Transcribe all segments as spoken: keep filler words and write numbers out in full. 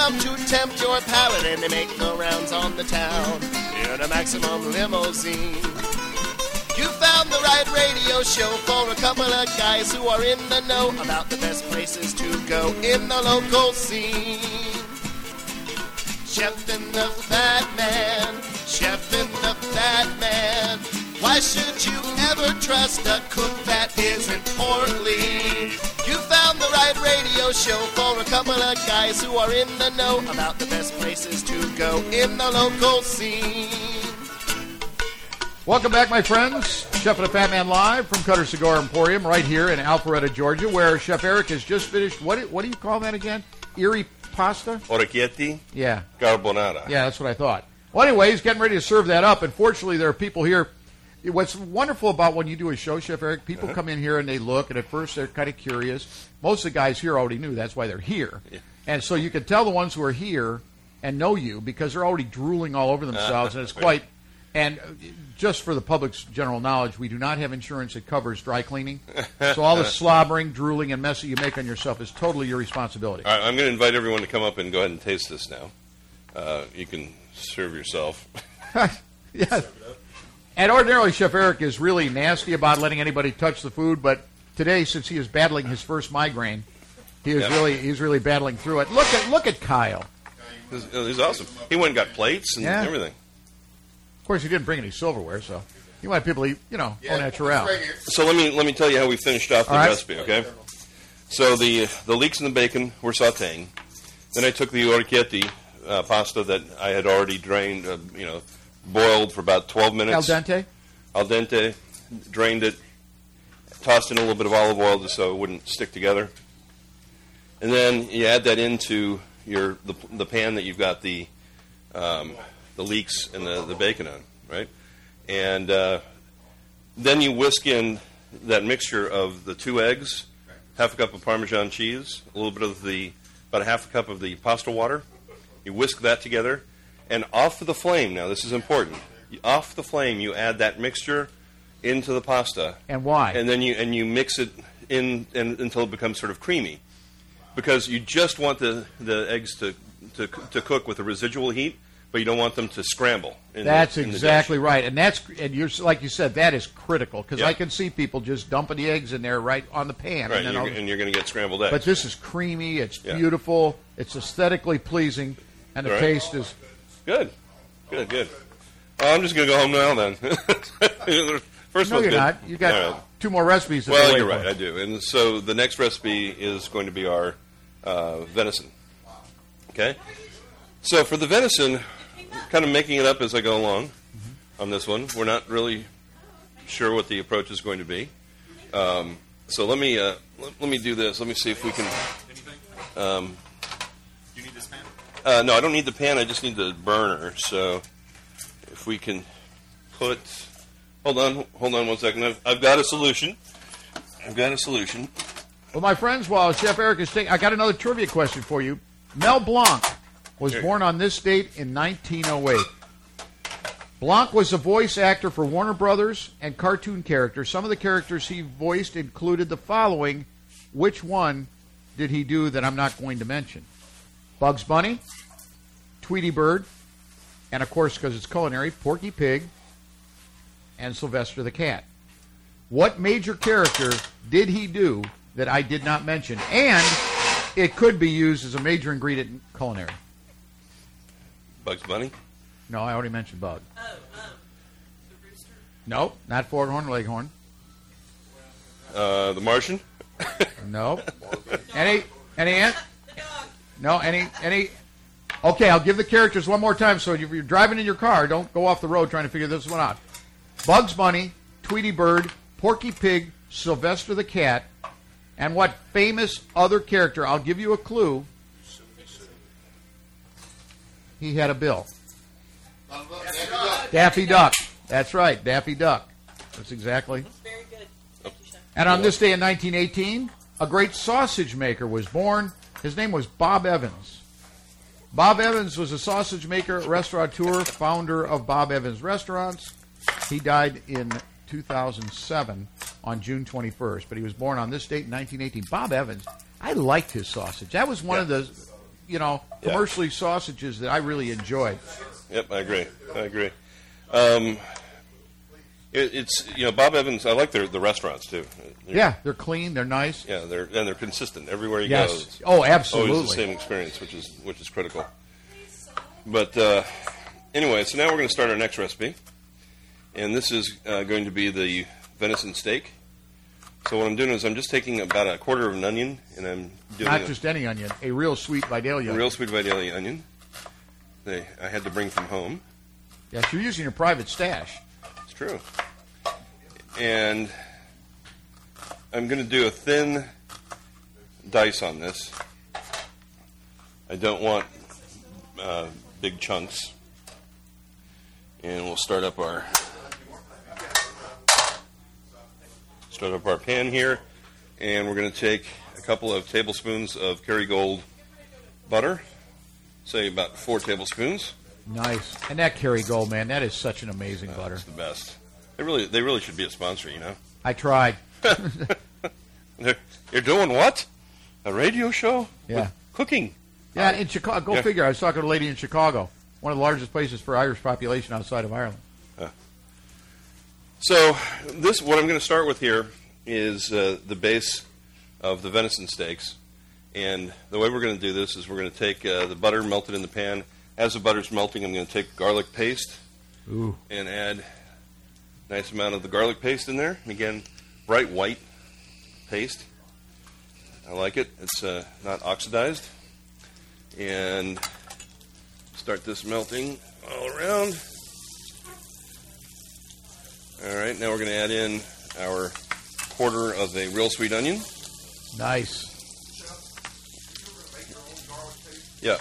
bound to tempt your palate, and they make the rounds on the town in a Maximum limousine. You found the right radio show for a couple of guys who are in the know about the best places to go in the local scene. Chef and the Fat Man, Chef and the Fat Man. Why should you ever trust a cook that isn't portly? You found the right radio show for a couple of guys who are in the know about the best places to go in the local scene. Welcome back, my friends. Chef and the Fat Man live from Cutter Cigar Emporium right here in Alpharetta, Georgia, where Chef Eric has just finished, what what do you call that again? Erie pasta? Orecchietti Yeah. carbonara. Yeah, that's what I thought. Well, anyway, he's getting ready to serve that up. Unfortunately, there are people here. What's wonderful about when you do a show, Chef Eric, people uh-huh. come in here and they look, and at first they're kind of curious. Most of the guys here already knew. That's why they're here. Yeah. And so you can tell the ones who are here and know you because they're already drooling all over themselves, uh, and it's quite... And just for the public's general knowledge, we do not have insurance that covers dry cleaning. So all the slobbering, drooling, and mess that you make on yourself is totally your responsibility. All right, I'm going to invite everyone to come up and go ahead and taste this now. Uh, you can serve yourself. Yes. And ordinarily, Chef Eric is really nasty about letting anybody touch the food, but today, since he is battling his first migraine, he is yeah. really he's really battling through it. Look at look at Kyle. He's, he's awesome. He went and got plates and yeah. everything. Of course, he didn't bring any silverware, so you want people to eat, you know, yeah, au naturel. Right so let me let me tell you how we finished off the right. recipe, okay? So the the leeks and the bacon were sautéing. Then I took the orecchietti uh, pasta that I had already drained, uh, you know, boiled for about twelve minutes. Al dente? Al dente. Drained it. Tossed in a little bit of olive oil just so it wouldn't stick together. And then you add that into your the, the pan that you've got the um, the leeks and the, the bacon on, right? And uh, then you whisk in that mixture of the two eggs, half a cup of Parmesan cheese, a little bit of the, about a half a cup of the pasta water. You whisk that together, and off the flame, now this is important, off the flame you add that mixture into the pasta. And why? And then you and you mix it in, in until it becomes sort of creamy. Because you just want the, the eggs to, to to cook with a residual heat, but you don't want them to scramble. In that's the, in exactly right, and that's and you're like you said, that is critical because yeah. I can see people just dumping the eggs in there right on the pan, right? And, then and, you're, and you're going to get scrambled eggs. But this is creamy. It's yeah. beautiful. It's aesthetically pleasing, and the right. taste is good. Good, good. Oh, I'm just going to go home now then. First no, one's you're good. not. You got right. two more recipes. To well, you're right. For. I do. And so the next recipe is going to be our uh, venison. Okay. So for the venison, kind of making it up as I go along mm-hmm. on this one. We're not really sure what the approach is going to be. Um, so let me uh, let, let me do this. Let me see if we can. Um, do you need this pan? Uh, no, I don't need the pan. I just need the burner. So if we can put. Hold on, hold on one second. I've, I've got a solution. I've got a solution. Well, my friends, while Chef Eric is taking, I got another trivia question for you. Mel Blanc was Here. born on this date in nineteen oh eight. Blanc was a voice actor for Warner Brothers and cartoon characters. Some of the characters he voiced included the following. Which one did he do that I'm not going to mention? Bugs Bunny, Tweety Bird, and of course, because it's culinary, Porky Pig, and Sylvester the Cat. What major character did he do that I did not mention? And it could be used as a major ingredient in culinary. Bugs Bunny? No, I already mentioned Bug. Oh, um, the rooster? No, not Foghorn Leghorn. Uh, the Martian? No. Any, any, an- no, any, any, okay, I'll give the characters one more time so if you're driving in your car, don't go off the road trying to figure this one out. Bugs Bunny, Tweety Bird, Porky Pig, Sylvester the Cat, and what famous other character? I'll give you a clue. He had a bill. Daffy Duck. Daffy Duck. That's right, Daffy Duck. That's exactly. That's very good. Thank you, Chef. And on this day in nineteen eighteen, a great sausage maker was born. His name was Bob Evans. Bob Evans was a sausage maker, restaurateur, founder of Bob Evans Restaurants. He died in two thousand seven on June twenty-first, but he was born on this date in nineteen eighteen. Bob Evans, I liked his sausage. That was one yeah. of the you know, Yeah. commercially sausages that I really enjoy. Yep, I agree. I agree. Um, it, it's you know Bob Evans. I like their the restaurants too. They're, Yeah, they're clean, they're nice. yeah, they're and they're consistent everywhere you Yes. go. It's Oh, absolutely. always the same experience, which is which is critical. But uh, anyway, so now we're going to start our next recipe, and this is uh, going to be the venison steak. So what I'm doing is I'm just taking about a quarter of an onion, and I'm doing Not a, just any onion, a real sweet Vidalia. a real sweet Vidalia onion. They, I had to bring from home. Yes, you're using your private stash. It's true. And I'm going to do a thin dice on this. I don't want uh, big chunks. And we'll start up our start up our pan here, and we're going to take a couple of tablespoons of Kerrygold butter, say about four tablespoons. Nice. And that Kerrygold, man, that is such an amazing butter. It's the best. They really, they really should be a sponsor, you know. I tried. They're, you're doing what? A radio show? Yeah. With cooking. Yeah, in Chicago. Go Yeah. figure. I was talking to a lady in Chicago, one of the largest places for Irish population outside of Ireland. So this, what I'm going to start with here is uh, the base of the venison steaks. And the way we're going to do this is we're going to take uh, the butter melted in the pan. As the butter's melting, I'm going to take garlic paste Ooh. and add a nice amount of the garlic paste in there. And again, bright white paste. I like it. It's uh, not oxidized. And start this melting all around. All right, now we're going to add in our quarter of a real sweet onion. Nice. Yeah.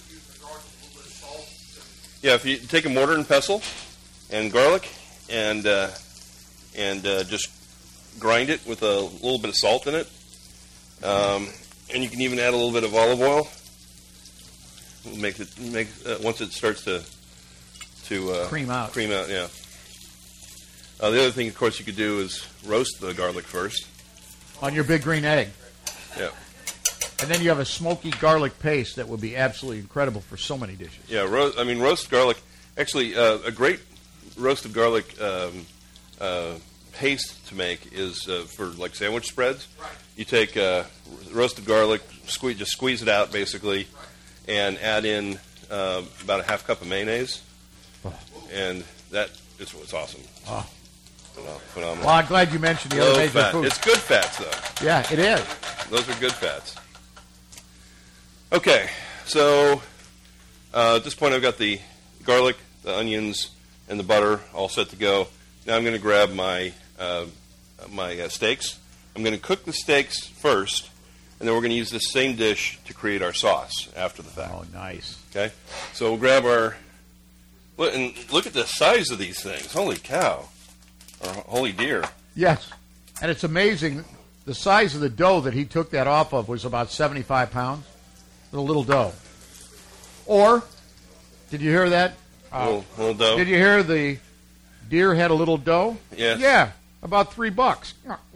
Yeah, if you take a mortar and pestle and garlic and uh, and uh, just grind it with a little bit of salt in it, um, and you can even add a little bit of olive oil. Make it make uh, once it starts to to uh, Cream out. Cream out, yeah. Uh, the other thing, of course, you could do is roast the garlic first. On your big green egg. Yeah, And then you have a smoky garlic paste that would be absolutely incredible for so many dishes. yeah. Ro- I mean, roast garlic. Actually, uh, a great roasted garlic um, uh, paste to make is uh, for like sandwich spreads. You take uh, roasted garlic, squeeze, just squeeze it out basically, and add in uh, about a half cup of mayonnaise, and that is what's awesome. Oh. Phenomenal. Well, I'm glad you mentioned the other Low major fat. foods. It's good fats though. Yeah, it is. Those are good fats. Okay, so uh, at this point I've got the garlic, the onions, and the butter all set to go. Now I'm going to grab my uh, my uh, steaks. I'm going to cook the steaks first, and then we're going to use this same dish to create our sauce after the fact. Oh, nice. Okay, so we'll grab our look and look at the size of these things. Holy cow, or holy deer! Yes. And it's amazing. The size of the dough that he took that off of was about seventy-five pounds. The little dough. Or, did you hear that? little, little dough. Did you hear the deer had a little dough? Yes. Yeah, about three bucks.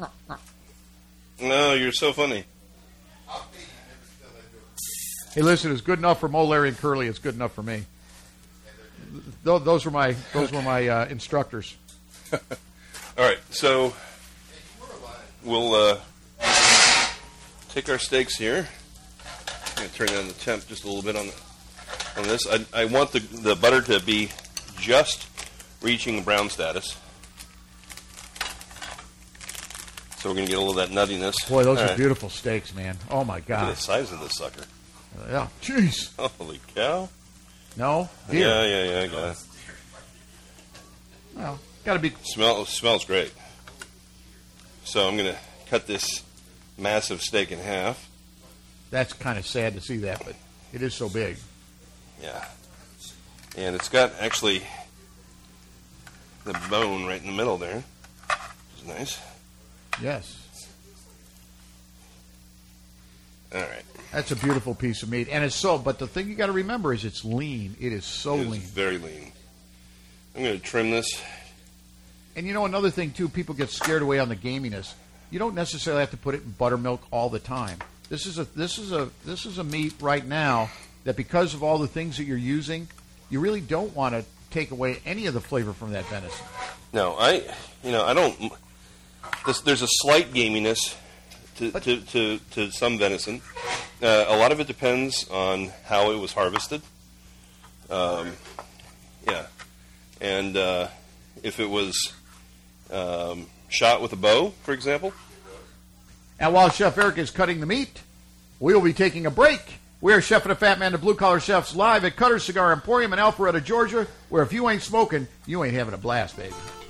No, you're so funny. Hey, listen, it's good enough for Mo, Larry, and Curly. It's good enough for me. Th- Those were my those were my uh, instructors. All right, so we'll uh, take our steaks here. I'm going to turn down the temp just a little bit on the, on this. I, I want the, the butter to be just reaching brown status. So we're going to get a little of that nuttiness. Boy, those All are right. beautiful steaks, man. Oh my Look at God. the size of this sucker. Yeah. Jeez. Holy cow. No. Deer. Yeah, yeah, yeah, I got it. Well, got to be. Smell, smells great. So I'm going to cut this massive steak in half. That's kind of sad to see that, but it is so big. Yeah. And it's got actually the bone right in the middle there. Which is nice. Yes. All right. That's a beautiful piece of meat, and it's so. But the thing you got to remember is it's lean. It is so It is lean. very lean. I'm going to trim this. And you know another thing too, people get scared away on the gaminess. You don't necessarily have to put it in buttermilk all the time. This is a this is a this is a meat right now that because of all the things that you're using, you really don't want to take away any of the flavor from that venison. No, I, you know, I don't. This, there's a slight gaminess to But- to, to, to some venison. Uh, a lot of it depends on how it was harvested. Um, yeah, and uh, if it was um, shot with a bow, for example. And while Chef Eric is cutting the meat, we will be taking a break. We are Chef and the Fat Man, the Blue Collar Chefs, live at Cutter's Cigar Emporium in Alpharetta, Georgia, where if you ain't smoking, you ain't having a blast, baby.